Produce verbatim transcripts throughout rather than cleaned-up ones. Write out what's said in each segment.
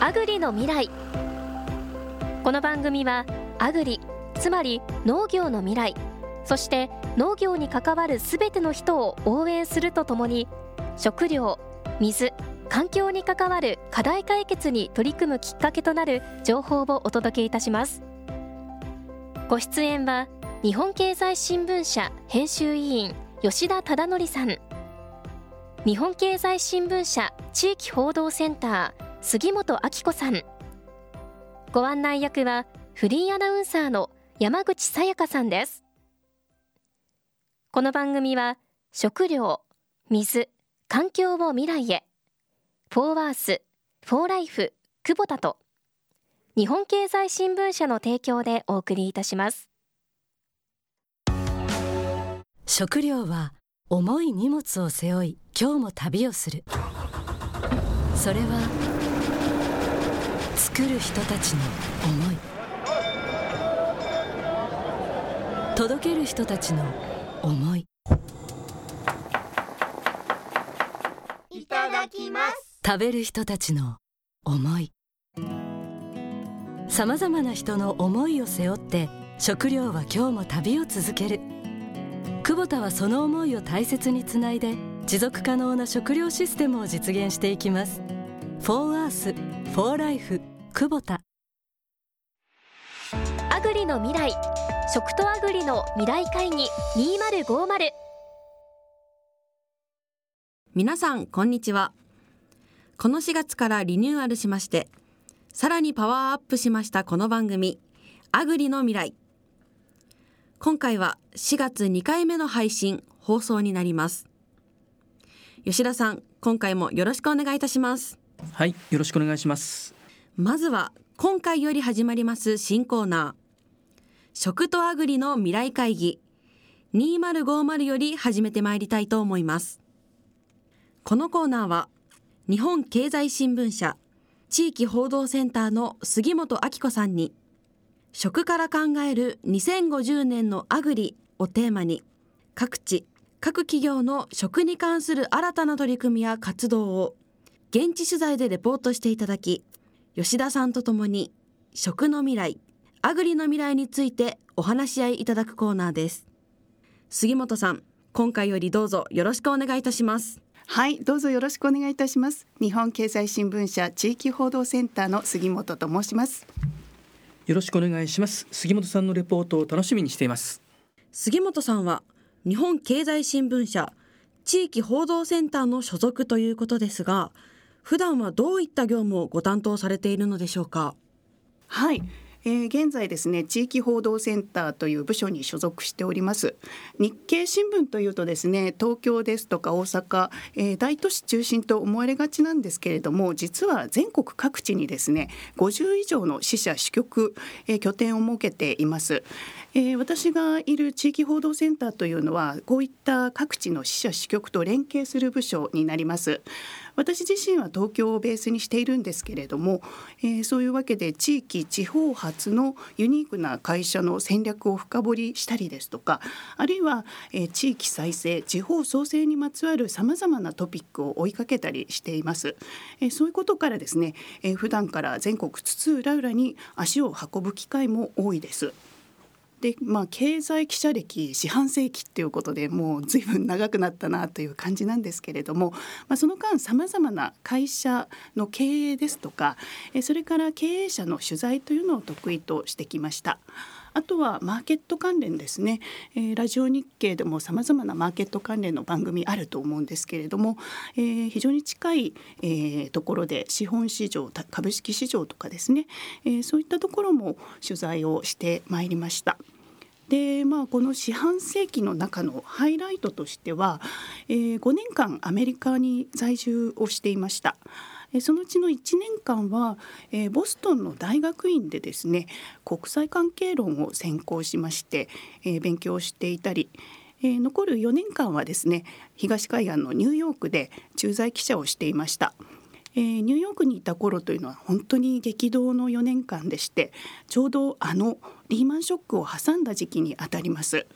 アグリの未来。この番組はアグリ、つまり農業の未来、そして農業に関わるすべての人を応援するとともに、食料、水、環境に関わる課題解決に取り組むきっかけとなる情報をお届けいたします。ご出演は日本経済新聞社編集委員吉田忠則さん、日本経済新聞社地域報道センター杉本明子さん、ご案内役はフリーアナウンサーの山口さやかさんです。この番組は食料、水、環境を未来へ、フォーワース、フォーライフ、クボタと日本経済新聞社の提供でお送りいたします。 食料は重い荷物を背負い今日も旅をする。それは作る人たちの思い、届ける人たちの思い。 いただきます。 食べる人たちの思い。さまざまな人の思いを背負って食料は今日も旅を続ける。クボタはその思いを大切につないで持続可能な食料システムを実現していきます。フォーアース、フォーライフ、クボタ。 アグリの未来、食とアグリの未来会議にせんごじゅう。 皆さんこんにちは。このしがつからリニューアルしまして、さらにパワーアップしましたこの番組、アグリの未来。今回はしがつにかいめの配信放送になります。吉田さん、今回もよろしくお願いいたします。 はい、よろしくお願いします。 まずは今回より始まります新コーナー、食とアグリの未来会議にせんごじゅうより始めてまいりたいと思います。このコーナーは日本経済新聞社地域報道センターの杉本明子さんに、食から考えるにせんごじゅうねんのアグリをテーマに、各地各企業の食に関する新たな取り組みや活動を現地取材でレポートしていただき、吉田さんとともに食の未来、アグリの未来についてお話し合いいただくコーナーです。杉本さん、今回よりどうぞよろしくお願いいたします。 はい、どうぞよろしくお願いいたします。日本経済新聞社地域報道センターの杉本と申します。 よろしくお願いします。杉本さんのレポートを楽しみにしています。 杉本さんは日本経済新聞社地域報道センターの所属ということですが、普段はどういった業務をご担当されているのでしょうか。 はい、えー、現在ですね、地域報道センターという部署に所属しております。日経新聞というとですね、東京ですとか大阪、えー、大都市中心と思われがちなんですけれども、実は全国各地にですねごじゅう以上の支社支局、えー、拠点を設けています。えー、私がいる地域報道センターというのはこういった各地の支社支局と連携する部署になります。私自身は東京をベースにしているんですけれども、えー、そういうわけで地域地方発のユニークな会社の戦略を深掘りしたりですとか、あるいは、えー、地域再生、地方創生にまつわるさまざまなトピックを追いかけたりしています。えー、そういうことからですね、えー、普段から全国津々浦々に足を運ぶ機会も多いです。でまあ、経済記者歴四半世紀ということで、もう随分長くなったなという感じなんですけれども、まあ、その間さまざまな会社の経営ですとか、それから経営者の取材というのを得意としてきました。あとはマーケット関連ですね、えー、ラジオ日経でもさまざまなマーケット関連の番組あると思うんですけれども、えー、非常に近い、えー、ところで資本市場、株式市場とかですね、えー、そういったところも取材をしてまいりました。でまあ、この四半世紀の中のハイライトとしては、えー、ごねんかんアメリカに在住をしていました。そのうちのいちねんかんは、えー、ボストンの大学院でですね、国際関係論を専攻しまして、えー、勉強していたり、えー、残るよねんかんはですね、東海岸のニューヨークで駐在記者をしていました。えー、ニューヨークにいた頃というのは本当に激動のよねんかんでして、ちょうどあのリーマンショックを挟んだ時期にあたります。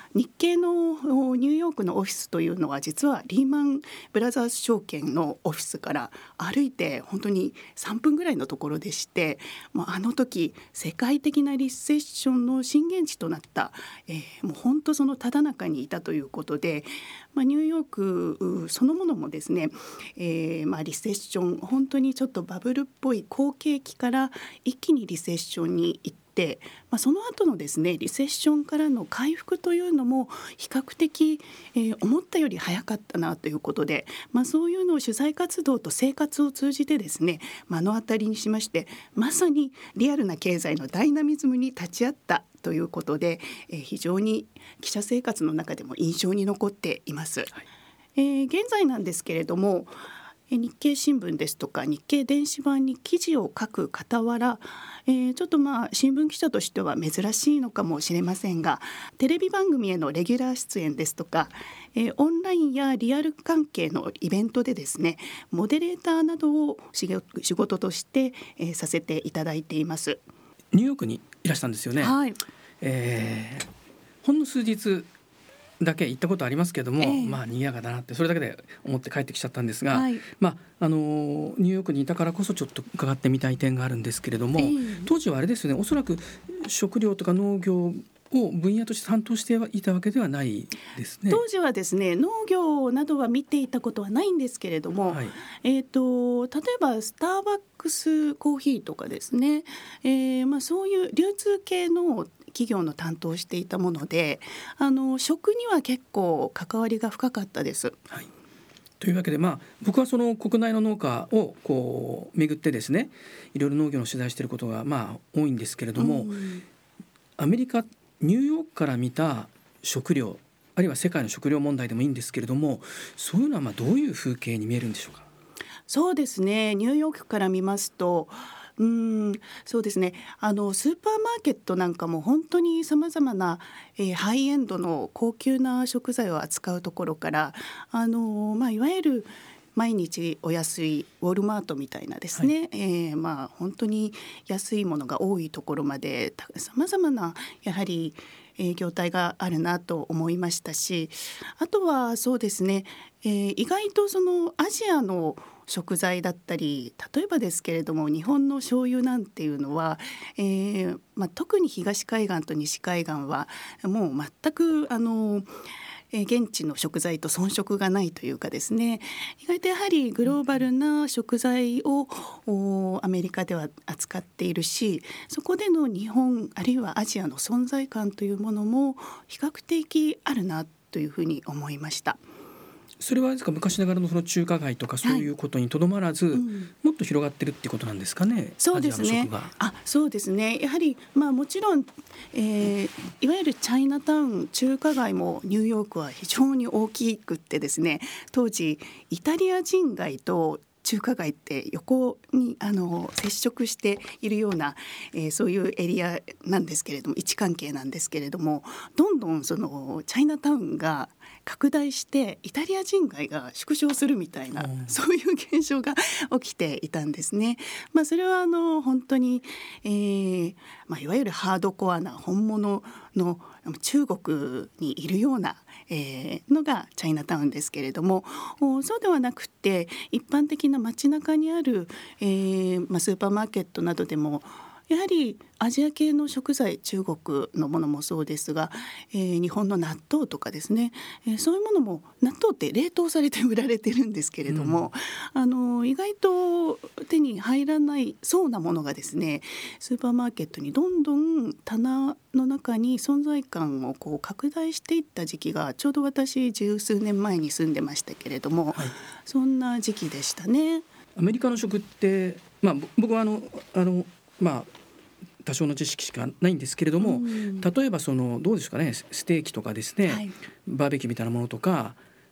日系のニューヨークのオフィスというのは実はリーマンブラザーズ証券のオフィスから歩いて本当にさんぷんぐらいのところでして、もうあの時世界的なリセッションの震源地となった、えー、もう本当そのただ中にいたということで、まあ、ニューヨークそのものもですね、えーまあ、リセッション本当にちょっとバブルっぽい好景気から一気にリセッションに行って、まあ、その後のですねリセッションからの回復というのも比較的、えー、思ったより早かったなということで、まあ、そういうのを取材活動と生活を通じてですね目の当たりにしまして、まさにリアルな経済のダイナミズムに立ち会ったということで、えー、非常に記者生活の中でも印象に残っています、はい。えー、現在なんですけれども、日経新聞ですとか日経電子版に記事を書く傍ら、えー、ちょっとまあ新聞記者としては珍しいのかもしれませんが、テレビ番組へのレギュラー出演ですとか、えー、オンラインやリアル関係のイベントでですねモデレーターなどを仕事として、えー、させていただいています。 ニューヨークにいらしたんですよね、 はい。 えー、ほんの数日だけ行ったことありますけども、えー、まあ賑やかだなってそれだけで思って帰ってきちゃったんですが、はい、まああのニューヨークにいたからこそちょっと伺ってみたい点があるんですけれども、えー、当時はあれですよね、おそらく食料とか農業を分野として担当していたわけではないですね。 当時はですね農業などは見ていたことはないんですけれども、はい、えーと、例えばスターバックスコーヒーとかですね、えーまあ、そういう流通系の企業の担当していたもので、あの食には結構関わりが深かったです、 はい。というわけで、まあ、僕はその国内の農家をこう巡ってですねいろいろ農業の取材していることがまあ多いんですけれども、うん、アメリカニューヨークから見た食料あるいは世界の食料問題でもいいんですけれども、そういうのはまあどういう風景に見えるんでしょうか。 そうですね、ニューヨークから見ますとうーんそうですね、あのスーパーマーケットなんかも本当にさまざまな、えー、ハイエンドの高級な食材を扱うところからあの、まあ、いわゆる毎日お安いウォルマートみたいなですね、はい、えーまあ、本当に安いものが多いところまでさまざまなやはり業態があるなと思いましたし、あとはそうですね、えー、意外とそのアジアの食材だったり、例えばですけれども日本の醤油なんていうのは、えーまあ、特に東海岸と西海岸はもう全くあの現地の食材と遜色がないというかですね、意外とやはりグローバルな食材をアメリカでは扱っているし、そこでの日本あるいはアジアの存在感というものも比較的あるなというふうに思いました。 それはですか、昔ながらのその中華街とかそういうことにとどまらず、はい、うん、もっと広がってるっていうことなんですかね。 そうですね、あそうですね、やはり、まあ、もちろん、えー、いわゆるチャイナタウン中華街もニューヨークは非常に大きくってですね、当時イタリア人街と中華街って横にあの接触しているような、えー、そういうエリアなんですけれども、位置関係なんですけれども、どんどんそのチャイナタウンが拡大してイタリア人街が縮小するみたいな、うん、そういう現象が起きていたんですね。まあ、それはあの本当に、えーまあ、いわゆるハードコアな本物の中国にいるような、えー、のがチャイナタウンですけれども、そうではなくて一般的な街中にある、えーまあ、スーパーマーケットなどでもやはりアジア系の食材、中国のものもそうですが、えー、日本の納豆とかですね、えー、そういうものも納豆って冷凍されて売られてるんですけれども、うん、あの意外と手に入らないそうなものがですね、スーパーマーケットにどんどん棚の中に存在感をこう拡大していった時期がちょうど私十数年前に住んでましたけれども、はい、そんな時期でしたね。 アメリカの食って、まあ、僕はあのあのまあ多少の知識しかないんですけれども、うん、例えばそのどうですかね、ステーキとかですね、はい、バーベキューみたいなものとか、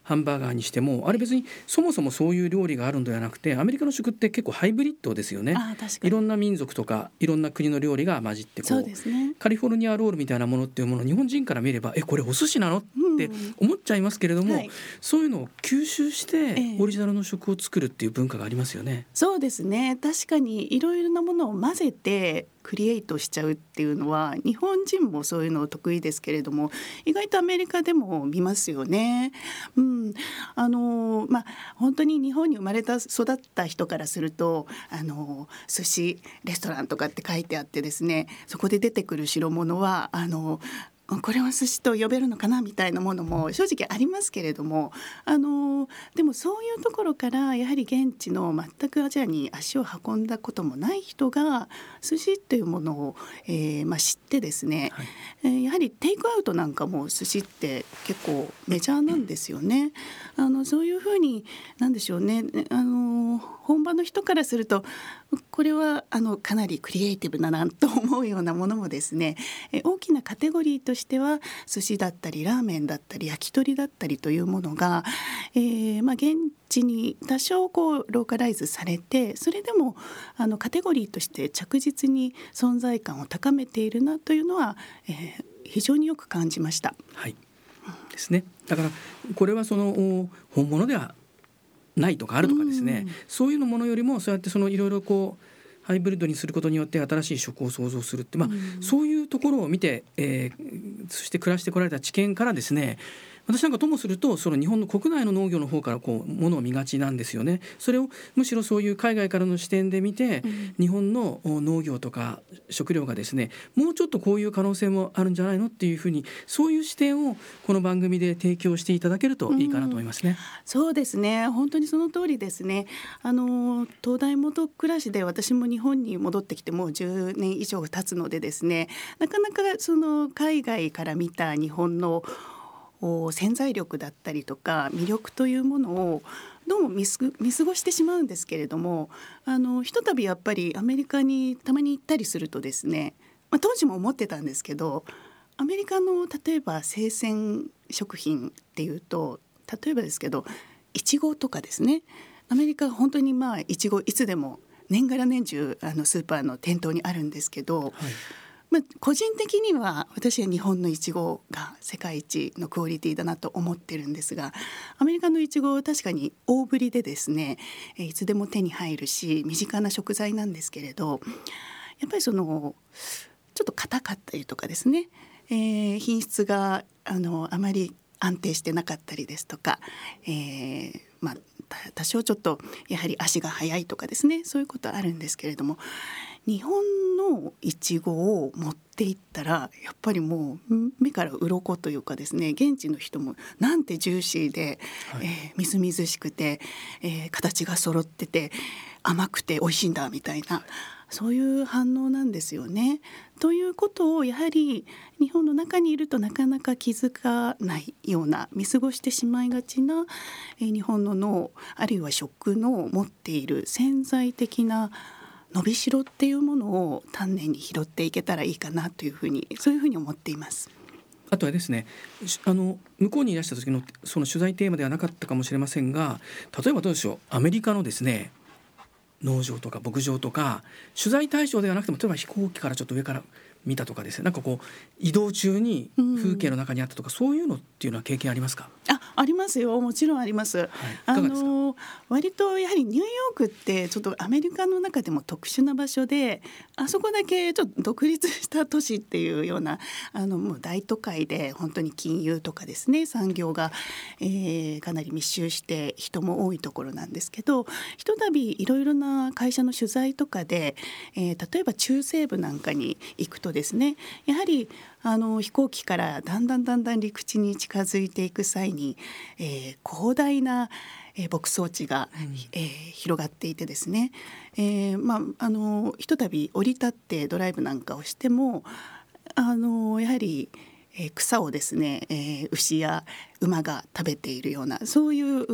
ハンバーガーにしてもあれ別にそもそもそういう料理があるのではなくて、アメリカの食って結構ハイブリッドですよね。 あ、確かにいろんな民族とかいろんな国の料理が混じってこう、 そうですね、 カリフォルニアロールみたいなものっていうものを日本人から見ればえこれお寿司なのって思っちゃいますけれども、 はい、 そういうのを吸収してオリジナルの食を作るっていう文化がありますよね。 そうですね、確かにいろいろなものを混ぜてクリエイトしちゃうっていうのは日本人もそういうの得意ですけれども、意外とアメリカでも見ますよね。うん、あのまあ本当に日本に生まれた育った人からするとあの寿司レストランとかって書いてあってですね、そこで出てくる代物はあのこれは寿司と呼べるのかなみたいなものも正直ありますけれども、あのでもそういうところからやはり現地の全くアジアに足を運んだこともない人が寿司というものを、えーまあ、知ってですね、はい、えー、やはりテイクアウトなんかも寿司って結構メジャーなんですよね。あのそういうふうになんでしょうね、あの本場の人からするとこれはあのかなりクリエイティブだなと思うようなものもですね、え大きなカテゴリーとしては寿司だったりラーメンだったり焼き鳥だったりというものが、えーまあ、現地に多少こうローカライズされて、それでもあのカテゴリーとして着実に存在感を高めているなというのは、えー、非常によく感じました。 はい、ですね。だからこれはその本物ではないとかあるとかですね、うん、そういうのものよりもそうやってそのいろいろこうハイブリッドにすることによって新しい食を創造するって、まあうん、そういうところを見て、えー、そして暮らしてこられた知見からですね、私なんかともするとその日本の国内の農業の方からこうものを見がちなんですよね。それをむしろそういう海外からの視点で見て、うん、日本の農業とか食料がですねもうちょっとこういう可能性もあるんじゃないのっていうふうに、そういう視点をこの番組で提供していただけるといいかなと思いますね。うん、 そうですね、本当にその通りですね。あの東大元暮らしで私も日本に戻ってきてもうじゅうねん以上経つのでですね、なかなかその海外から見た日本の潜在力だったりとか魅力というものをどうも見す見過ごしてしまうんですけれども、あのひとたびやっぱりアメリカにたまに行ったりするとですね、まあ、当時も思ってたんですけど、アメリカの例えば生鮮食品っていうと、例えばですけどイチゴとかですね、アメリカ本当にまあイチゴいつでも年がら年中あのスーパーの店頭にあるんですけど、はい、まあ、個人的には私は日本のイチゴが世界一のクオリティだなと思ってるんですが、アメリカのイチゴは確かに大ぶりでですね、いつでも手に入るし身近な食材なんですけれど、やっぱりそのちょっと硬かったりとかですね、えー、品質があのあまり安定してなかったりですとか、えーまあ、多少ちょっとやはり足が速いとかですね、そういうことあるんですけれども、日本のイチゴを持っていったらやっぱりもう目から鱗というかですね、現地の人もなんてジューシーで、はい、えー、みずみずしくて、えー、形が揃ってて甘くて美味しいんだみたいな、そういう反応なんですよね。ということをやはり日本の中にいるとなかなか気づかないような、見過ごしてしまいがちな、えー、日本の脳あるいは食の持っている潜在的な伸びしろっていうものを丹念に拾っていけたらいいかなというふうに、そういうふうに思っています。 あとはですね、あの向こうにいらした時のその取材テーマではなかったかもしれませんが、例えばどうでしょう、アメリカのですね農場とか牧場とか取材対象ではなくても、例えば飛行機からちょっと上から見たとかですね、なんかこう移動中に風景の中にあったとか、うん、そういうのっていうのは経験ありますか？ あ、ありますよ、もちろんあります、はい、あの割とやはりニューヨークってちょっとアメリカの中でも特殊な場所で、あそこだけちょっと独立した都市っていうような、あのもう大都会で本当に金融とかですね産業が、えー、かなり密集して人も多いところなんですけど、ひとたびいろいろな会社の取材とかで、えー、例えば中西部なんかに行くとですね、やはりあの飛行機からだんだんだんだん陸地に近づいていく際に、えー、広大な、えー、牧草地が、うん、えー、広がっていてですね、えーまあ、あのひとたび降り立ってドライブなんかをしても、あのやはりえー、草をですね、えー、牛や馬が食べているような、そういう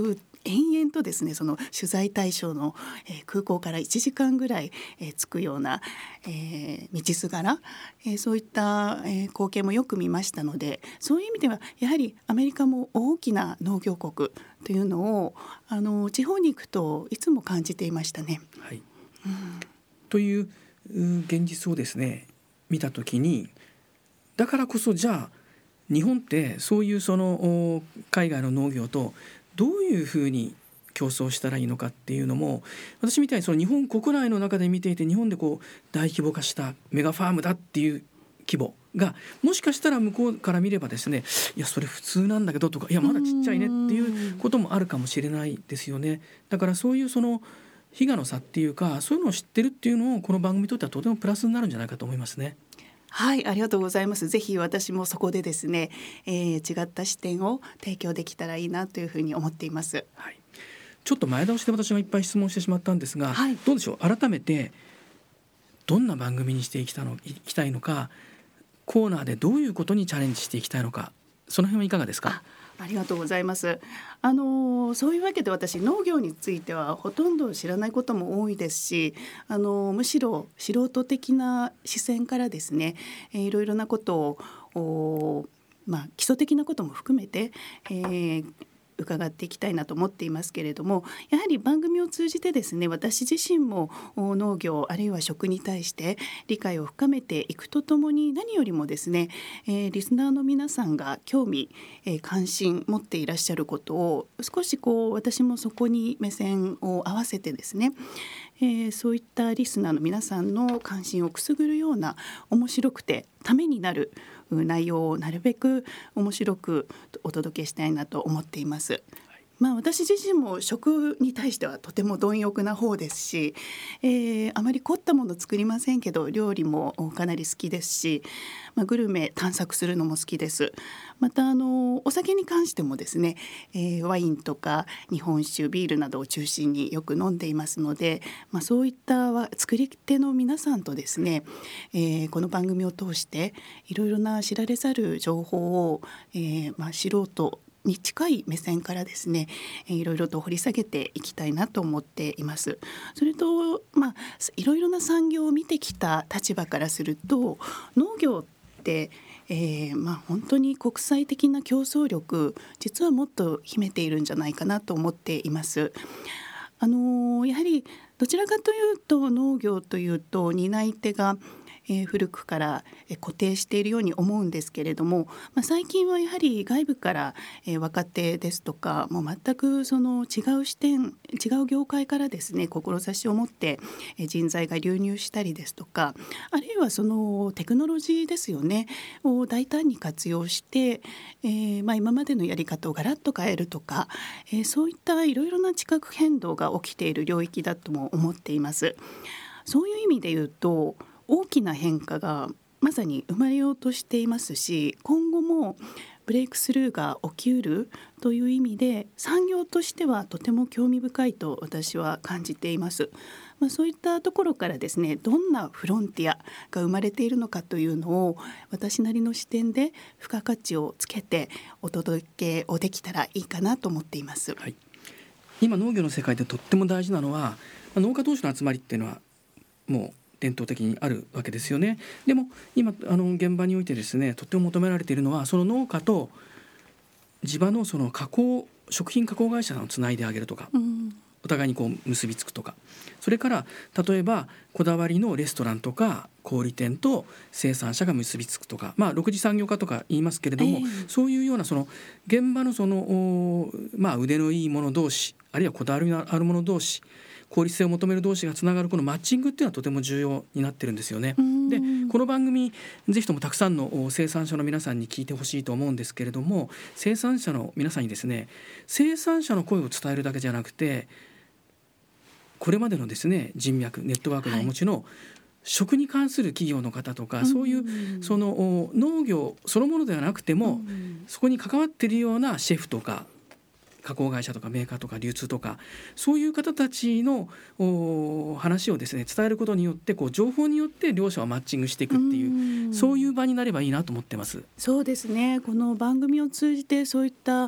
延々とですねその取材対象の、えー、空港からいちじかんぐらい、えー、着くような、えー、道すがら、えー、そういった、えー、光景もよく見ましたので、そういう意味ではやはりアメリカも大きな農業国というのをあの地方に行くといつも感じていましたね。 はい、うん、という現実をですね見たときに、だからこそじゃあ日本ってそういうその海外の農業とどういうふうに競争したらいいのかっていうのも、私みたいにその日本国内の中で見ていて、日本でこう大規模化したメガファームだっていう規模がもしかしたら向こうから見ればですね、いやそれ普通なんだけどとか、いやまだちっちゃいねっていうこともあるかもしれないですよね。だからそういうその比嘉の差っていうか、そういうのを知ってるっていうのをこの番組にとってはとてもプラスになるんじゃないかと思いますね。 はい、ありがとうございます。ぜひ私もそこでですね、えー、違った視点を提供できたらいいなというふうに思っています。 はい、ちょっと前倒しで私がいっぱい質問してしまったんですが、はい、どうでしょう、改めてどんな番組にしていきたの、いきたいのか、コーナーでどういうことにチャレンジしていきたいのか、その辺はいかがですか？ ありがとうございます。あのそういうわけで私農業についてはほとんど知らないことも多いですし、あのむしろ素人的な視線からですね、えー、いろいろなことを、まあ、基礎的なことも含めて、えー伺っていきたいなと思っていますけれども、やはり番組を通じてですね、私自身も農業あるいは食に対して理解を深めていくとともに、何よりもですね、えー、リスナーの皆さんが興味、えー、関心持っていらっしゃることを少しこう私もそこに目線を合わせてですね、えー、そういったリスナーの皆さんの関心をくすぐるような面白くてためになる内容をなるべく面白くお届けしたいなと思っています。まあ、私自身も食に対してはとても貪欲な方ですし、えー、あまり凝ったもの作りませんけど料理もかなり好きですし、まあ、グルメ探索するのも好きです。またあのお酒に関してもですね、えー、ワインとか日本酒ビールなどを中心によく飲んでいますので、まあ、そういった作り手の皆さんとですね、えー、この番組を通していろいろな知られざる情報を、えーまあ、素人に近い目線からですね、いろいろと掘り下げていきたいなと思っています。それと、まあ、いろいろな産業を見てきた立場からすると、農業って、えーまあ、本当に国際的な競争力、実はもっと秘めているんじゃないかなと思っています。あのー、やはりどちらかというと農業というと担い手がえー、古くから、えー、固定しているように思うんですけれども、まあ、最近はやはり外部から、えー、若手ですとかもう全くその違う視点、違う業界からですね志を持って、えー、人材が流入したりですとか、あるいはそのテクノロジーですよねを大胆に活用して、えーまあ、今までのやり方をガラッと変えるとか、えー、そういったいろいろな地殻変動が起きている領域だとも思っています。そういう意味で言うと大きな変化がまさに生まれようとしていますし、今後もブレイクスルーが起きうるという意味で産業としてはとても興味深いと私は感じています。まあ、そういったところからですね、どんなフロンティアが生まれているのかというのを私なりの視点で付加価値をつけてお届けをできたらいいかなと思っています。 はい、今農業の世界でとっても大事なのは農家同士の集まりっていうのはもう伝統的にあるわけですよね。でも今あの現場においてですね、とっても求められているのはその農家と地場のその加工食品加工会社をつないであげるとか、うん、お互いにこう結びつくとか、それから例えばこだわりのレストランとか小売店と生産者が結びつくとか、まあろく次産業化とか言いますけれども、えー、そういうようなその現場のその、まあ、腕のいい者同士、あるいはこだわりのある者同士、効率性を求める同士がつながるこのマッチングっていうのはとても重要になってるんですよね。でこの番組ぜひともたくさんの生産者の皆さんに聞いてほしいと思うんですけれども、生産者の皆さんにですね、生産者の声を伝えるだけじゃなくて、これまでのですね人脈ネットワークのお持ちの、はい、食に関する企業の方とか、そういうその農業そのものではなくてもそこに関わっているようなシェフとか加工会社とかメーカーとか流通とか、そういう方たちの話をですね伝えることによって、こう情報によって両者をマッチングしていくっていう、うそういう場になればいいなと思ってます。 そうですね、この番組を通じてそういった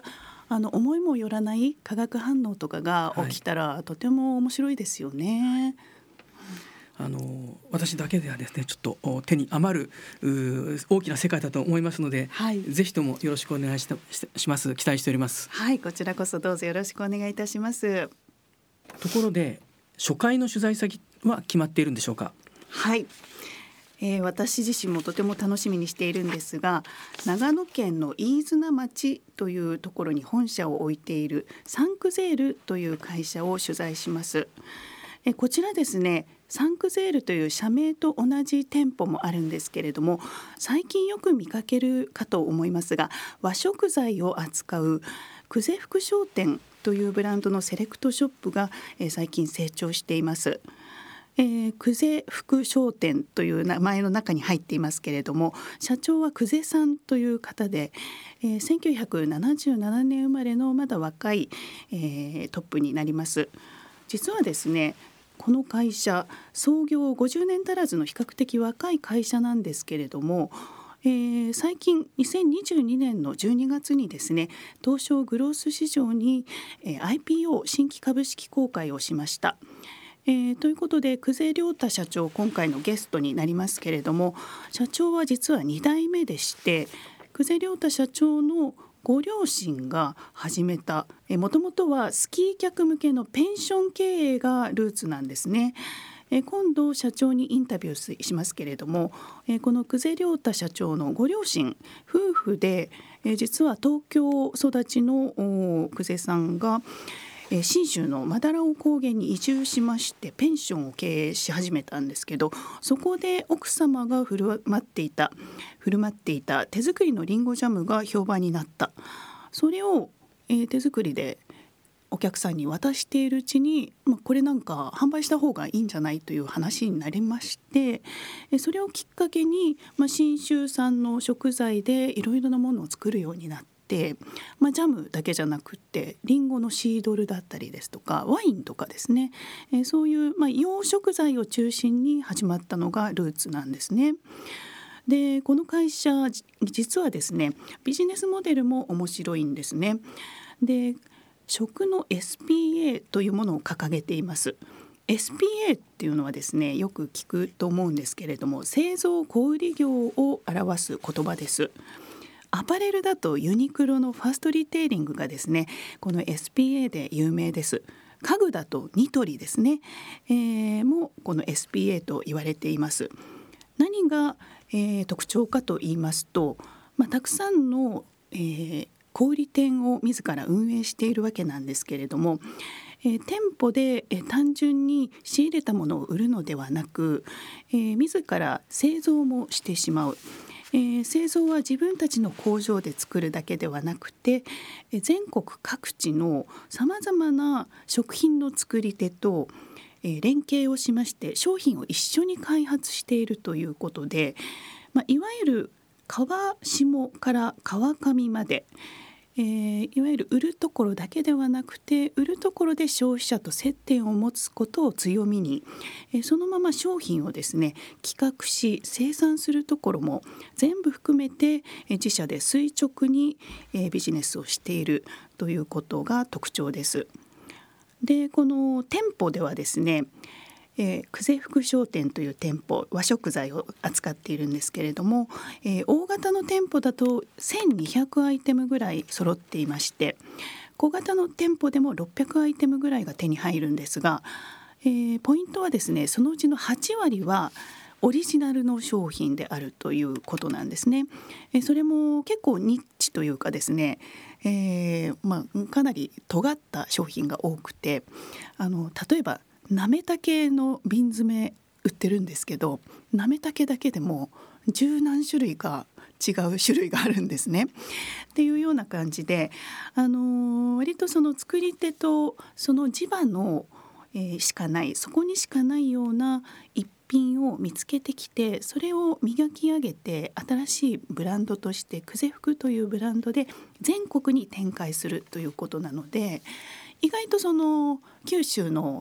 あの思いもよらない化学反応とかが起きたら、はい、とても面白いですよね。 あの私だけではですねちょっと手に余る大きな世界だと思いますので、はい、ぜひともよろしくお願い し, します期待しております。 はい、こちらこそどうぞよろしくお願いいたします。 ところで初回の取材先は決まっているんでしょうか？ はい、えー、私自身もとても楽しみにしているんですが、長野県の飯綱町というところに本社を置いているサンクゼールという会社を取材します。えこちらですね、サンクゼールという社名と同じ店舗もあるんですけれども、最近よく見かけるかと思いますが、和食材を扱う久世福商店というブランドのセレクトショップが、えー、最近成長しています。えー、久世福商店という名前の中に入っていますけれども、社長は久世さんという方で、えー、せんきゅうひゃくななじゅうななねん生まれのまだ若い、えー、トップになります。実はですね、この会社創業ごじゅうねん足らずの比較的若い会社なんですけれども、えー、最近にせんにじゅうにねんのじゅうにがつにですね、東証グロース市場に、えー、アイピーオー 新規株式公開をしました。えー、ということで久世良太社長、今回のゲストになりますけれども、社長は実はにだいめでして、久世良太社長のご両親が始めた、もともとはスキー客向けのペンション経営がルーツなんですね。え今度社長にインタビューしますけれども、えこの久世良太社長のご両親夫婦で、え実は東京育ちの久世さんがえ信州のマダラオ高原に移住しまして、ペンションを経営し始めたんですけど、そこで奥様が振る舞っていた振る舞っていた手作りのリンゴジャムが評判になった。それを、えー、手作りでお客さんに渡しているうちに、まあ、これなんか販売した方がいいんじゃないという話になりまして、それをきっかけに、まあ、信州産の食材でいろいろなものを作るようになって、でまあ、ジャムだけじゃなくってリンゴのシードルだったりですとかワインとかですね、えー、そういう、まあ、洋食材を中心に始まったのがルーツなんですね。でこの会社実はですね、ビジネスモデルも面白いんですね。で食の エスピーエー というものを掲げています。 エスピーエー っていうのはですね、よく聞くと思うんですけれども、製造小売業を表す言葉です。アパレルだとユニクロのファーストリテイリングがですね、この エスピーエー で有名です。家具だとニトリですね、えー、もこの エスピーエー と言われています。何が、えー、特徴かと言いますと、まあ、たくさんの、えー、小売店を自ら運営しているわけなんですけれども、えー、店舗で、えー、単純に仕入れたものを売るのではなく、えー、自ら製造もしてしまう。えー、製造は自分たちの工場で作るだけではなくて、えー、全国各地のさまざまな食品の作り手と、えー、連携をしまして商品を一緒に開発しているということで、まあ、いわゆる川下から川上まで、えー、いわゆる売るところだけではなくて、売るところで消費者と接点を持つことを強みに、えー、そのまま商品をですね企画し生産するところも全部含めて、えー、自社で垂直に、えー、ビジネスをしているということが特徴です。でこの店舗ではですね、えー、久世福商店という店舗、和食材を扱っているんですけれども、えー、大型の店舗だとせんにひゃくアイテムぐらい揃っていまして、小型の店舗でもろっぴゃくアイテムぐらいが手に入るんですが、えー、ポイントはですね、そのうちのはちわりはオリジナルの商品であるということなんですね。えー、それも結構ニッチというかですね、えーまあ、かなり尖った商品が多くて、あの例えばなめたけの瓶詰め売ってるんですけど、なめたけだけでも十何種類か違う種類があるんですね。っていうような感じで、あのー、割とその作り手とその地場の、えー、しかない、そこにしかないような一品を見つけてきて、それを磨き上げて新しいブランドとして久世福というブランドで全国に展開するということなので、意外とその九州の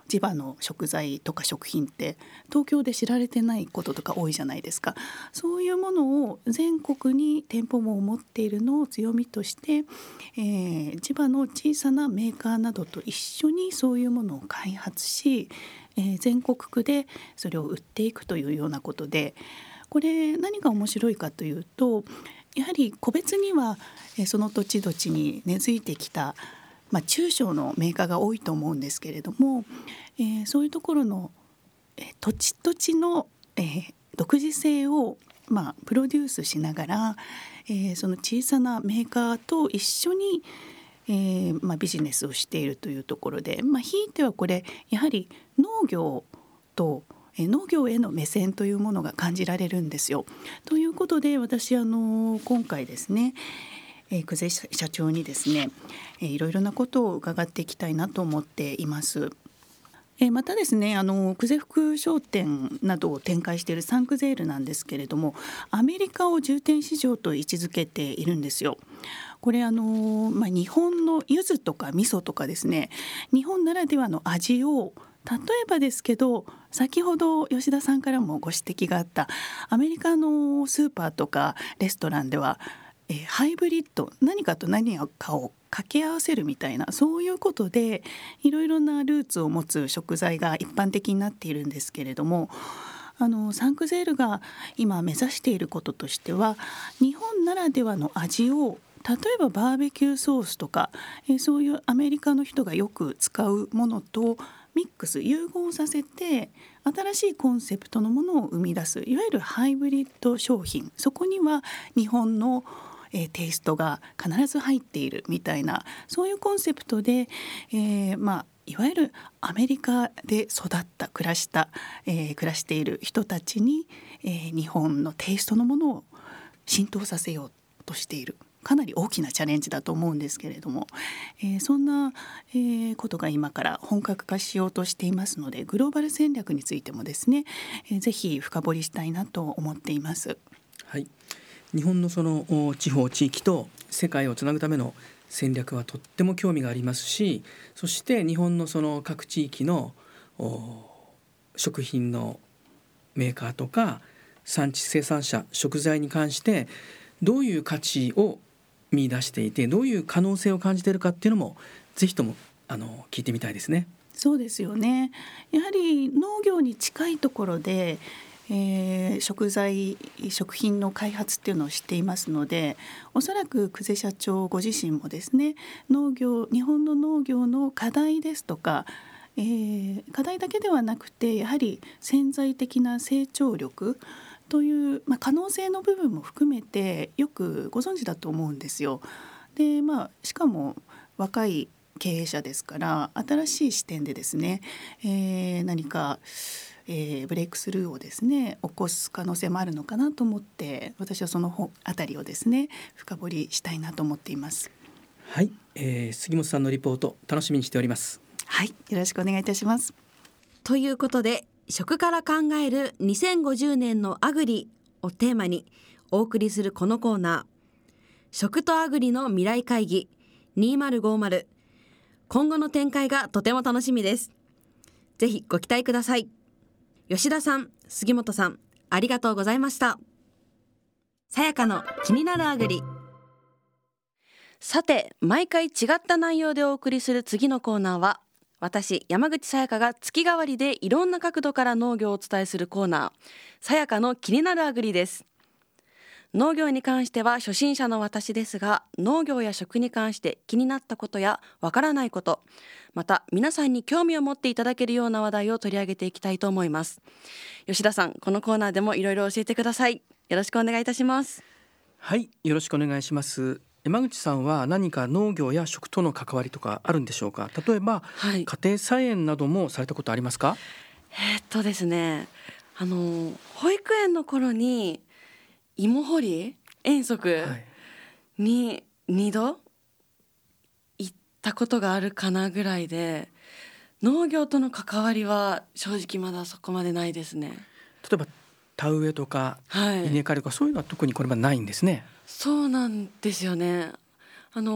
地場の食材とか食品って東京で知られてないこととか多いじゃないですか。そういうものを全国に店舗も持っているのを強みとして、えー、地場の小さなメーカーなどと一緒にそういうものを開発し、えー、全国区でそれを売っていくというようなことで、これ何が面白いかというと、やはり個別にはその土地土地に根付いてきた、まあ、中小のメーカーが多いと思うんですけれども、えー、そういうところの、えー、土地土地の、えー、独自性を、まあ、プロデュースしながら、えー、その小さなメーカーと一緒に、えーまあ、ビジネスをしているというところで、まあ、ひいてはこれやはり農業と農業への目線というものが感じられるんですよ。ということで私あの今回ですね、えー、久世社長にですね、えー、いろいろなことを伺っていきたいなと思っています。えー、またですね、あの久世福商店などを展開しているサンクゼールなんですけれども、アメリカを重点市場と位置づけているんですよ。これあの、まあ、日本の柚子とか味噌とかですね、日本ならではの味を例えばですけど、先ほど吉田さんからもご指摘があったアメリカのスーパーとかレストランでは、えー、ハイブリッド、何かと何かを掛け合わせるみたいな、そういうことでいろいろなルーツを持つ食材が一般的になっているんですけれども、あのサンクゼールが今目指していることとしては、日本ならではの味を例えばバーベキューソースとか、えー、そういうアメリカの人がよく使うものとミックス融合させて新しいコンセプトのものを生み出す、いわゆるハイブリッド商品、そこには日本の、えー、テイストが必ず入っているみたいな、そういうコンセプトで、えー、まあいわゆるアメリカで育った暮らした、えー、暮らしている人たちに、えー、日本のテイストのものを浸透させようとしている、かなり大きなチャレンジだと思うんですけれども、えー、そんな、えー、ことが今から本格化しようとしていますので、グローバル戦略についてもですね、えー、ぜひ深掘りしたいなと思っています。 はい、日本のその地方地域と世界をつなぐための戦略はとっても興味がありますし、そして日本のその各地域の食品のメーカーとか産地生産者、食材に関してどういう価値を見出していて、どういう可能性を感じているかっていうのもぜひともあの聞いてみたいですね。 そうですよね。やはり農業に近いところで、えー、食材食品の開発っていうのをしていますので、おそらく久世社長ご自身もですね、農業日本の農業の課題ですとか、えー、課題だけではなくてやはり潜在的な成長力という、まあ、可能性の部分も含めてよくご存知だと思うんですよ。で、まあ、しかも若い経営者ですから、新しい視点でですね、えー、何か、えー、ブレイクスルーをですね起こす可能性もあるのかなと思って、私はそのあたりをですね深掘りしたいなと思っています。 はい、えー、杉本さんのリポート楽しみにしております。 はい、よろしくお願いいたします。 ということで、食から考えるにせんごじゅうねんのアグリをテーマにお送りするこのコーナー、食とアグリの未来会議にせんごじゅう、今後の展開がとても楽しみです。ぜひご期待ください。吉田さん、杉本さん、ありがとうございました。さやかの気になるアグリ。さて、毎回違った内容でお送りする次のコーナーは、私山口さやかが月替わりでいろんな角度から農業をお伝えするコーナー、さやかの気になるアグリです。農業に関しては初心者の私ですが、農業や食に関して気になったことやわからないこと、また皆さんに興味を持っていただけるような話題を取り上げていきたいと思います。吉田さん、このコーナーでもいろいろ教えてください。よろしくお願いいたします。 はい、よろしくお願いします。山口さんは何か農業や食との関わりとかあるんでしょうか。例えば、はい、家庭菜園などもされたことありますか。 えー、っとですねあの保育園の頃に芋掘り遠足ににど行ったことがあるかなぐらいで、農業との関わりは正直まだそこまでないですね。 例えば田植えとか、はい、稲刈りとかそういうのは特にこれはないんですね。 そうなんですよね。あの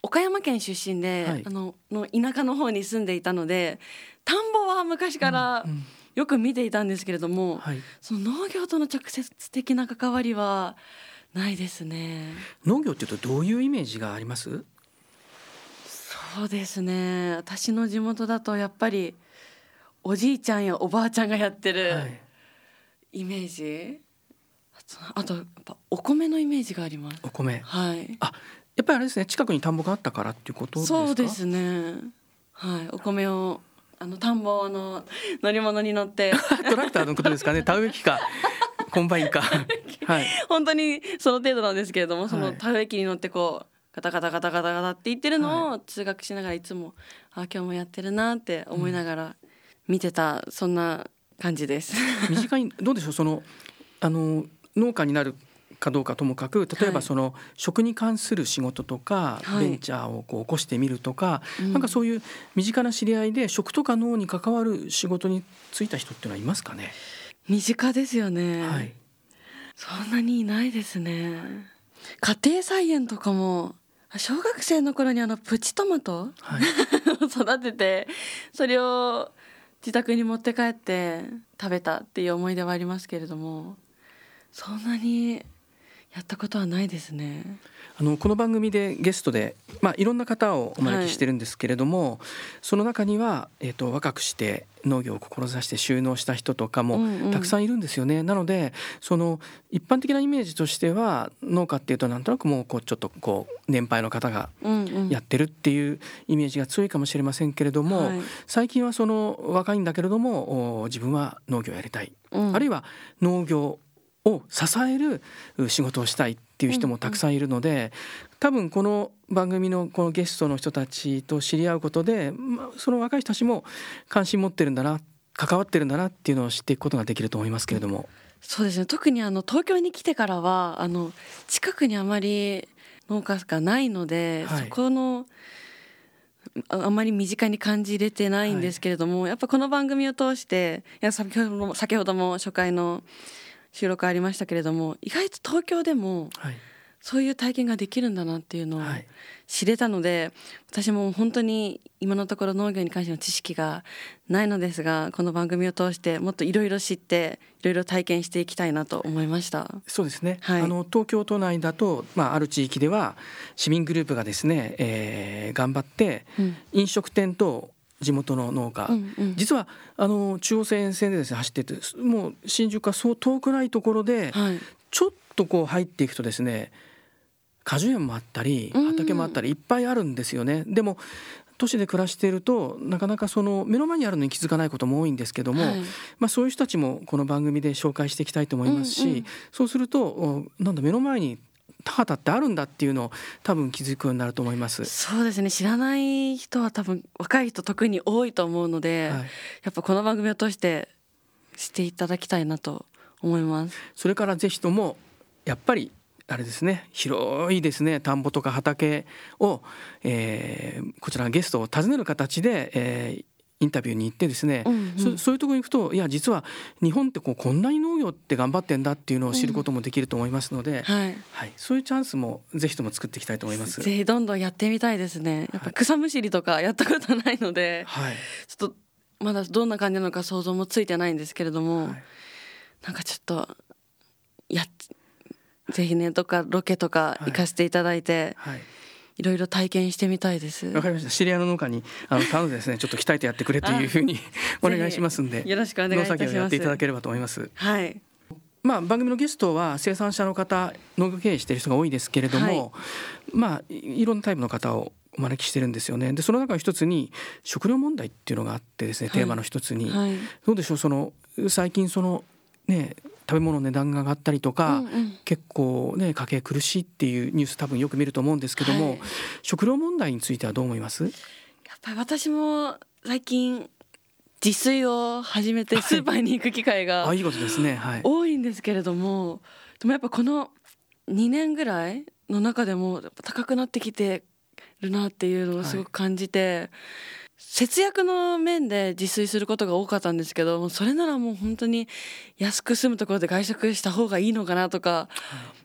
岡山県出身で、はい、あのの田舎の方に住んでいたので田んぼは昔からよく見ていたんですけれども、うんうんはい、その農業との直接的な関わりはないですね。 農業っていうとどういうイメージがあります？ そうですね、私の地元だとやっぱりおじいちゃんやおばあちゃんがやってるイメージ、はい、あとやっぱお米のイメージがあります。 お米、 はい、 あ、やっぱりあれですね、近くに田んぼがあったからっていうことですか？ そうですね、はい、お米をあの田んぼの乗り物に乗ってトラクターのことですかね、田植え機かコンバインか、はい、 本当にその程度なんですけれども、その田植え機に乗ってこうガタガタガタガタガタって言ってるのを通学しながらいつも、はい、あ今日もやってるなって思いながら見てた、うん、そんな感じです身近にどうでしょう、そのあの農家になるかどうかともかく、例えばその、はい、食に関する仕事とか、はい、ベンチャーをこう起こしてみるとか、うん、なんかそういう身近な知り合いで食とか農に関わる仕事に就いた人っていうのはいますかね？ 身近ですよね、はい、そんなにいないですね。家庭菜園とかも小学生の頃にあのプチトマト、はい、育ててそれを自宅に持って帰って食べたっていう思い出はありますけれども、そんなにやったことはないですね。 あのこの番組でゲストで、まあ、いろんな方をお招きしてるんですけれども、はい、その中には、えーと、若くして農業を志して就農した人とかもたくさんいるんですよね、うんうん、なのでその一般的なイメージとしては農家っていうとなんとなくもうこうちょっとこう年配の方がやってるっていうイメージが強いかもしれませんけれども、はい、最近はその若いんだけれども自分は農業をやりたい、うん、あるいは農業を支える仕事をしたいっていう人もたくさんいるので、うんうん、多分この番組のこのゲストの人たちと知り合うことで、まあ、その若い人たちも関心持ってるんだな、関わってるんだなっていうのを知っていくことができると思いますけれども。 そうですね、特にあの東京に来てからはあの近くにあまり農家がないので、はい、そこのあまり身近に感じれてないんですけれども、はい、やっぱこの番組を通していや先ほども、先ほども初回の収録ありましたけれども、意外と東京でもそういう体験ができるんだなっていうのを知れたので、私も本当に今のところ農業に関しての知識がないのですが、この番組を通してもっといろいろ知っていろいろ体験していきたいなと思いました。 そうですね、はい、あの東京都内だと、まあ、ある地域では市民グループがですね、えー、頑張って飲食店と地元の農家、うんうん、実はあの中央線線でですね走ってて、もう新宿からそう遠くないところで、はい、ちょっとこう入っていくとですね、果樹園もあったり畑もあったりいっぱいあるんですよね。でも都市で暮らしているとなかなかその目の前にあるのに気づかないことも多いんですけども、はい、まあ、そういう人たちもこの番組で紹介していきたいと思いますし、うんうん、そうするとなんだ目の前に田畑ってあるんだっていうのを多分気づくようになると思います。 そうですね、知らない人は多分若い人特に多いと思うので、はい、やっぱこの番組を通して知っていただきたいなと思います。 それからぜひともやっぱりあれですね、広いですね田んぼとか畑を、えー、こちらのゲストを訪ねる形で、えーインタビューに行ってですね、うんうん、そ, そういうところに行くと、いや実は日本ってこうこんなに農業って頑張ってんだっていうのを知ることもできると思いますので、うん、はいはい、そういうチャンスもぜひとも作っていきたいと思います。 ぜひどんどんやってみたいですね。やっぱ草むしりとかやったことないので、はい、ちょっとまだどんな感じなのか想像もついてないんですけれども、はい、なんかちょっとやぜひねどっかロケとか行かせていただいて、はいはい、いろいろ体験してみたいです。 わかりました。知り合いの農家にあの頼んでですねちょっと鍛えてやってくれというふうにお願いしますんで、 よろしくお願いいたします。農作業をやっていただければと思います。 はい。 まあ、番組のゲストは生産者の方、農業経営している人が多いですけれども、はい、まあいろんなタイプの方をお招きしてるんですよね。でその中の一つに食料問題っていうのがあってですね、テーマの一つに、はいはい、どうでしょう、その最近そのね食べ物の値段が上がったりとか、うんうん、結構ね家計苦しいっていうニュース多分よく見ると思うんですけども、はい、食料問題についてはどう思います？ やっぱり私も最近自炊を始めてスーパーに行く機会が、 はい、あいいことですね、はい、 多いんですけれども、でもやっぱこのにねんぐらいの中でも高くなってきてるなっていうのをすごく感じて、はい、節約の面で自炊することが多かったんですけど、それならもう本当に安く済むところで外食した方がいいのかなとか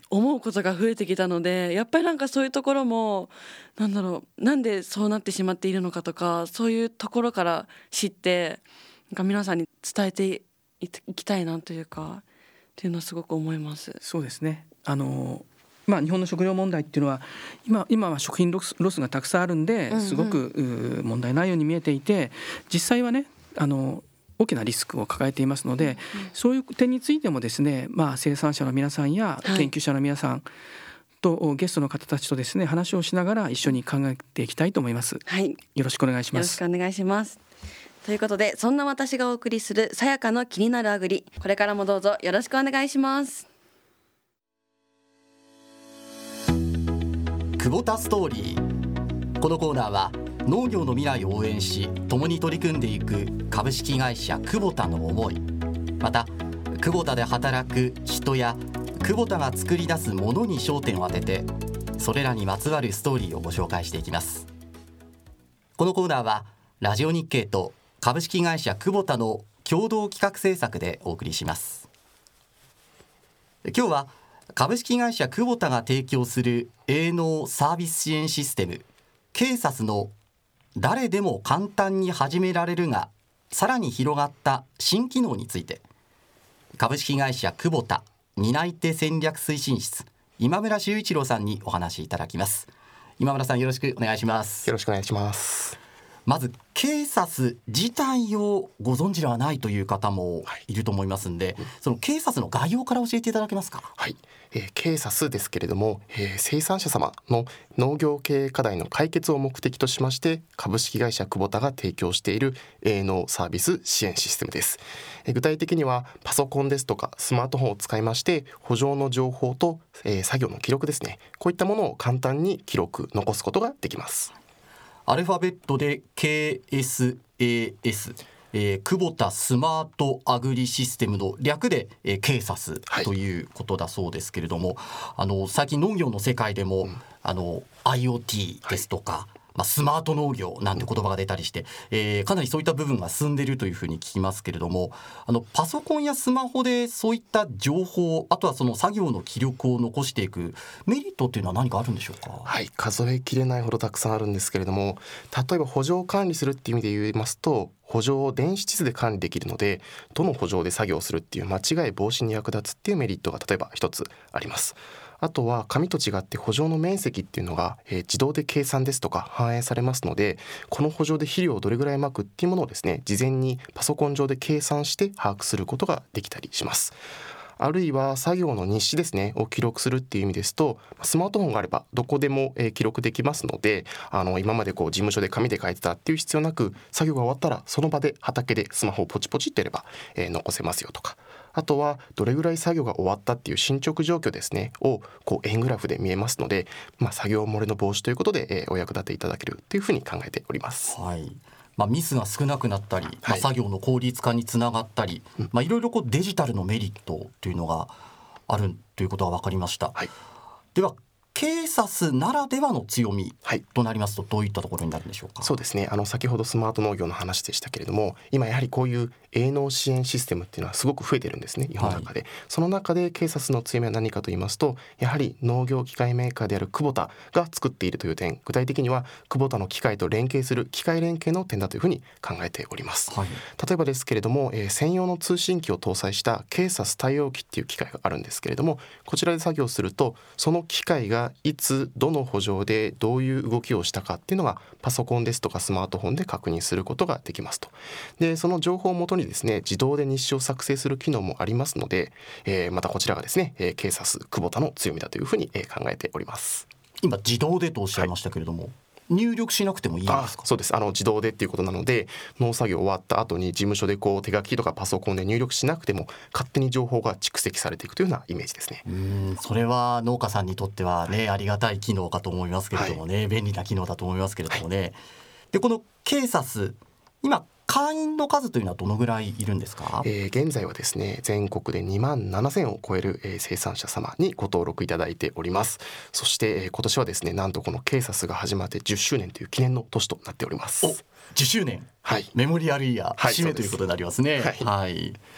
思うことが増えてきたので、やっぱりなんかそういうところもなんだろう、なんでそうなってしまっているのかとか、そういうところから知ってなんか皆さんに伝えていきたいなというかっていうのはすごく思います。 そうですね、あのまあ、日本の食料問題っていうのは 今, 今は食品ロス、ロスがたくさんあるんですごく問題ないように見えていて、実際はねあの大きなリスクを抱えていますので、うんうん、そういう点についてもですね、まあ、生産者の皆さんや研究者の皆さんと、はい、ゲストの方たちとですね話をしながら一緒に考えていきたいと思います、はい、よろしくお願いします。 よろしくお願いします。ということで、そんな私がお送りするさやかの気になるアグリ、これからもどうぞよろしくお願いします。 クボタストーリー。このコーナーは農業の未来を応援し共に取り組んでいく株式会社クボタの思い、またクボタで働く人やクボタが作り出すものに焦点を当てて、それらにまつわるストーリーをご紹介していきます。このコーナーはラジオ日経と株式会社クボタの共同企画制作でお送りします。今日は株式会社クボタが提供する営農サービス支援システムケーサスの誰でも簡単に始められるがさらに広がった新機能について、株式会社クボタ担い手戦略推進室今村修一郎さんにお話しいただきます。今村さん、よろしくお願いします。 よろしくお願いします。 まずケーサス自体をご存知ではないという方もいると思いますので、はい、そのケーサスの概要から教えていただけますか。 はい、えー、ケーサスですけれども、えー、生産者様の農業経営課題の解決を目的としまして株式会社クボタが提供している営農サービス支援システムです。えー、具体的にはパソコンですとかスマートフォンを使いまして補助の情報と、えー、作業の記録ですね、こういったものを簡単に記録残すことができます。 アルファベットで ケーエスエーエス、えー、クボタスマートアグリシステムの略で、えー、ケーサスということだそうですけれども、はい、あの最近農業の世界でも、うん、あの IoT ですとか、はい、まあ、スマート農業なんて言葉が出たりして、えー、かなりそういった部分が進んでいるというふうに聞きますけれども、あのパソコンやスマホでそういった情報、あとはその作業の記録を残していくメリットっていうのは何かあるんでしょうか。 はい、数えきれないほどたくさんあるんですけれども、例えば補助を管理するっていう意味で言いますと、補助を電子地図で管理できるので、どの補助で作業するっていう間違い防止に役立つっていうメリットが例えば一つあります。あとは紙と違って補助の面積っていうのが、えー、自動で計算ですとか反映されますので、この補助で肥料をどれぐらいまくっていうものをですね、事前にパソコン上で計算して把握することができたりします。あるいは作業の日誌ですねを記録するっていう意味ですと、スマートフォンがあればどこでも、えー、記録できますので、あの今までこう事務所で紙で書いてたっていう必要なく、作業が終わったらその場で畑でスマホをポチポチってやれば、えー、残せますよとか、あとはどれぐらい作業が終わったっていう進捗状況ですねをこう円グラフで見えますので、まあ、作業漏れの防止ということで、えー、お役立ていただけるというふうに考えております。 はい、まあ、ミスが少なくなったり、まあ、作業の効率化につながったり、はい、まあ、いろいろこうデジタルのメリットというのがあるということが分かりました。はい、ではケーサスならではの強みとなりますと、どういったところになるんでしょうか。 そうですね、あの先ほどスマート農業の話でしたけれども、今やはりこういう営農支援システムっていうのはすごく増えてるんですね、日本の中で。はい、その中でケーサスの強みは何かと言いますと、やはり農業機械メーカーであるクボタが作っているという点、具体的にはクボタの機械と連携する機械連携の点だというふうに考えております。はい、例えばですけれども、えー、専用の通信機を搭載したケーサス対応機っていう機械があるんですけれども、こちらで作業するとその機械がいつどの補助でどういう動きをしたかっていうのがパソコンですとかスマートフォンで確認することができますと。でその情報をもとにですね、自動で日誌を作成する機能もありますので、えー、またこちらがですね、えー、ケーサスクボタの強みだというふうに、えー、考えております。 今自動でとおっしゃいましたけれども、はい、入力しなくてもいいんですか。 あ、そうです、あの自動でっていうことなので、農作業終わった後に事務所でこう手書きとかパソコンで入力しなくても勝手に情報が蓄積されていくというようなイメージですね。 うーん、それは農家さんにとってはね、ありがたい機能かと思いますけれどもね、はい、便利な機能だと思いますけれどもね。はい、でこのケーサス、今会員の数というのはどのぐらいいるんですか。 えー、現在はですね、全国でにまんななせんを超える、えー、生産者様にご登録いただいております。そして、えー、今年はですね、なんとこのケーサスが始まってじゅっしゅうねんという記念の年となっております。 お、じゅっしゅうねん、はい、メモリアルイヤー、はい、節目ということになりますね。はい、はい、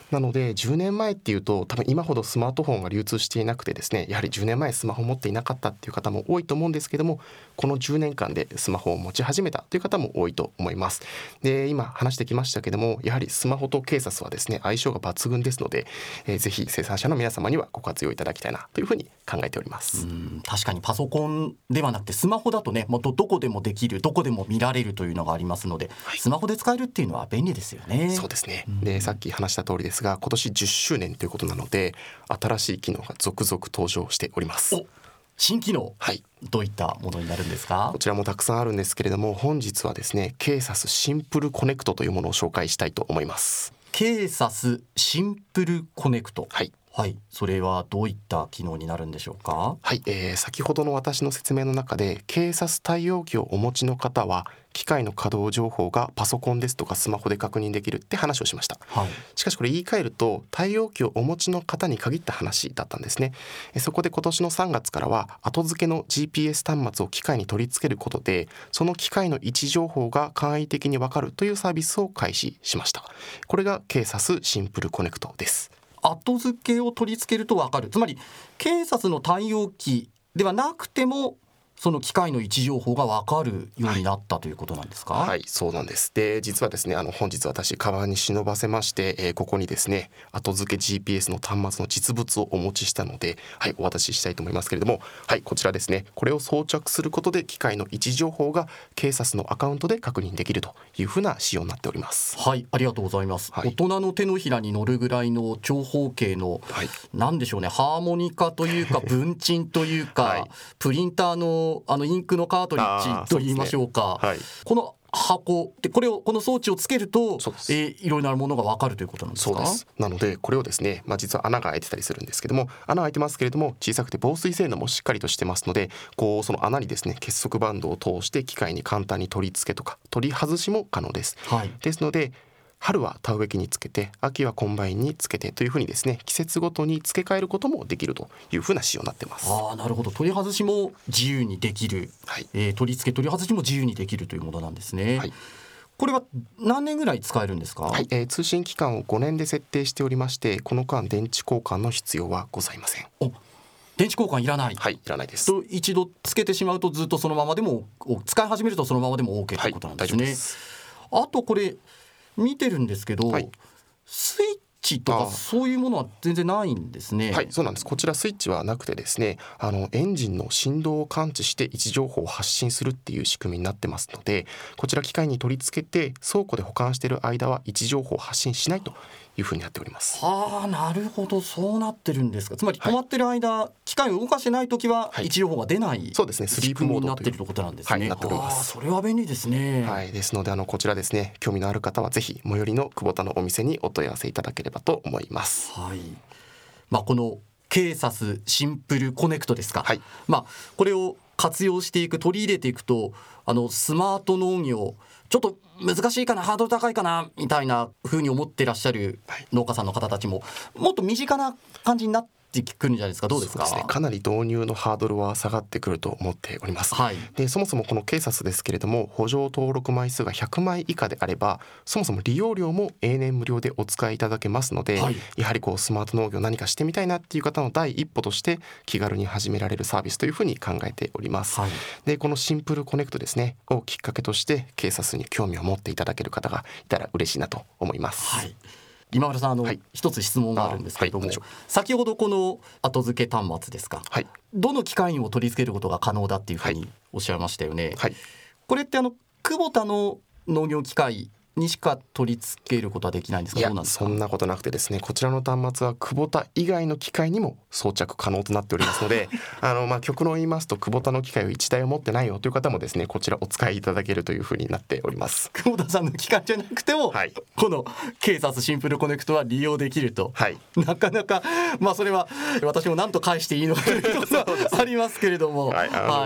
なのでじゅうねんまえっていうと多分今ほどスマートフォンが流通していなくてですね、やはりじゅうねんまえスマホを持っていなかったっていう方も多いと思うんですけども、このじゅうねんかんでスマホを持ち始めたという方も多いと思います。で今話してきましたけども、やはりスマホとケーサスはですね相性が抜群ですので、えー、ぜひ生産者の皆様にはご活用いただきたいなというふうに考えております。 うん、確かにパソコンではなくてスマホだとね、もっとどこでもできる、どこでも見られるというのがありますので、はい、スマホで使えるっていうのは便利ですよね。 そうですね、うん、でさっき話した通りですが、今年じゅっしゅうねんということなので新しい機能が続々登場しております。 お、新機能、はい、どういったものになるんですか？ こちらもたくさんあるんですけれども、本日はですねケーサスシンプルコネクトというものを紹介したいと思います。 ケーサスシンプルコネクト、 はいはい、それはどういった機能になるんでしょうか？ はい、えー、先ほどの私の説明の中でケーサス対応機をお持ちの方は機械の稼働情報がパソコンですとかスマホで確認できるって話をしました、はい、しかしこれ言い換えると対応機をお持ちの方に限った話だったんですね。そこで今年のさんがつからは後付けの ジーピーエス 端末を機械に取り付けることで、その機械の位置情報が簡易的に分かるというサービスを開始しました。これがケーサスシンプルコネクトです。 後付けを取り付けると分かる、つまりケーサスの対応機ではなくてもその機械の位置情報が分かるようになったということなんですか？ はい、はい、そうなんです。で実はですねあの本日私カバンに忍ばせまして、えー、ここにですね後付け ジーピーエス の端末の実物をお持ちしたので、はい、お渡ししたいと思いますけれども、はい、こちらですね。これを装着することで機械の位置情報がケーサスのアカウントで確認できるというふうな仕様になっております。 はい、ありがとうございます、はい、大人の手のひらに乗るぐらいの長方形の、はい、なんでしょうね、ハーモニカというか文鎮というか、はい、プリンターのあのインクのカートリッジと言いましょうか、う、ね、はい、この箱でこれをこの装置をつけると、えー、いろいろなものが分かるということなんですか？ そうです。なのでこれをですね、まあ、実は穴が開いてたりするんですけども、穴開いてますけれども小さくて防水性能もしっかりとしてますので、こうその穴にですね結束バンドを通して機械に簡単に取り付けとか取り外しも可能です、はい、ですので春は田植え機につけて秋はコンバインにつけてというふうにですね季節ごとに付け替えることもできるというふうな仕様になっています。 あ、なるほど。取り外しも自由にできる、はい、えー、取り付け取り外しも自由にできるというものなんですね、はい、これは何年ぐらい使えるんですか？ はい、えー、通信期間をごねんで設定しておりまして、この間電池交換の必要はございません。 お、電池交換いらない？ はい、いらないです。 と一度つけてしまうとずっとそのままでも、使い始めるとそのままでも OK ということなんですね、はい、大丈夫です。あとこれ見てるんですけど、はい、スイッチとかそういうものは全然ないんですね。 はい、そうなんです。こちらスイッチはなくてですね、あのエンジンの振動を感知して位置情報を発信するっていう仕組みになってますので、こちら機械に取り付けて倉庫で保管している間は位置情報を発信しないというふうになっております。 はあ、なるほど、そうなってるんですか。つまり止まってる間、はい、機械を動かしてないときは位置情報が出ない、はい、 そうですね、スリープモードになっているということなんですね。 はい、なっております。 あ、それは便利ですね。 はい、ですのであのこちらですね、興味のある方はぜひ最寄りの久保田のお店にお問い合わせいただければと思います。 はい、まあ、このケーサスシンプルコネクトですか、 はい、 まあ、これを活用していく、取り入れていくと、あのスマート農業ちょっと難しいかな、ハードル高いかなみたいな風に思ってらっしゃる農家さんの方たちももっと身近な感じになってくるんじゃないですか。どうですか？ そうですね、かなり導入のハードルは下がってくると思っております、はい、でそもそもこのケーサスですけれども、補助登録枚数がひゃくまい以下であればそもそも利用料も永年無料でお使いいただけますので、はい、やはりこうスマート農業何かしてみたいなっていう方の第一歩として気軽に始められるサービスというふうに考えております、はい、でこのシンプルコネクトですねをきっかけとしてケーサスに興味を持っていただける方がいたら嬉しいなと思います、はい。 今村さん、あの、はい、一つ質問があるんですけれども、はい、先ほどこの後付け端末ですか、はい、どの機械にも取り付けることが可能だっていうふうにおっしゃいましたよね、はい、これってあの久保田の農業機械にしか取り付けることはできないんですか？ いや、 どうなんですか？ そんなことなくてですね、こちらの端末は久保田以外の機械にも装着可能となっておりますのであの、まあ、極論言いますと久保田の機械をいちだいを持ってないよという方もですね、こちらお使いいただけるというふうになっております。 久保田さんの機械じゃなくても、はい、このケーサスシンプルコネクトは利用できると、はい、なかなか、まあ、それは私も何と返していいのかということはありますけれども、はいはい、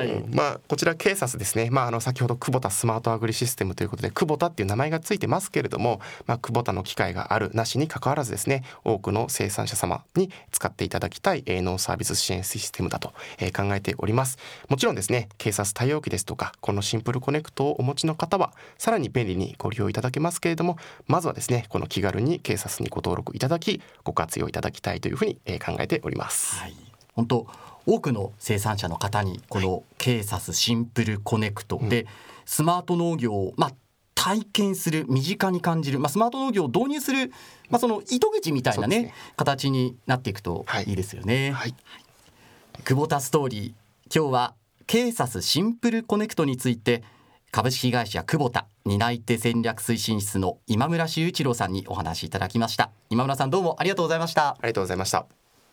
まあ、こちらケーサスですね、まあ、あの先ほど久保田スマートアグリシステムということで久保田っていう名前がついててますけれども、まあ、クボタの機会があるなしに関わらずですね、多くの生産者様に使っていただきたい農サービス支援システムだと考えております。もちろんですね、警察対応機ですとかこのシンプルコネクトをお持ちの方はさらに便利にご利用いただけますけれども、まずはですねこの気軽に警察にご登録いただきご活用いただきたいというふうに考えております。 はい、本当多くの生産者の方にこのケーサスシンプルコネクトでスマート農業を、まあ、体験する、身近に感じる、まあ、スマート農業を導入する、まあ、その糸口みたいな ね, ね形になっていくといいですよね。はいはい、クボタストーリー、今日はケーサスシンプルコネクトについて株式会社クボタ担い手戦略推進室の今村修一郎さんにお話しいただきました。今村さん、どうもありがとうございました。 ありがとうございました。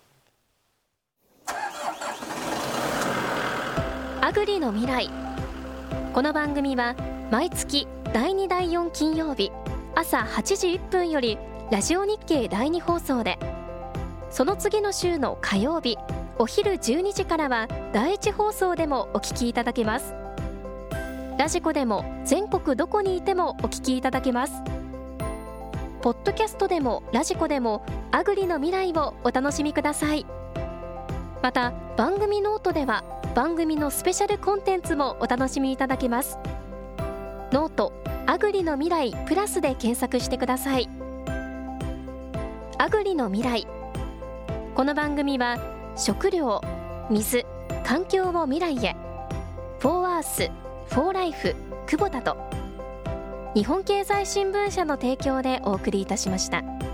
アグリの未来。この番組は毎月だいにだいよん金曜日朝はちじいっぷんよりラジオ日経だいに放送で、その次の週の火曜日お昼じゅうにじからはだいいち放送でもお聞きいただけます。ラジコでも全国どこにいてもお聞きいただけます。ポッドキャストでもラジコでもアグリの未来をお楽しみください。また番組ノートでは番組のスペシャルコンテンツもお楽しみいただけます。ノートアグリの未来プラスで検索してください。アグリの未来。この番組は食料、水、環境を未来へ、フォーアース、フォーライフ、クボタと日本経済新聞社の提供でお送りいたしました。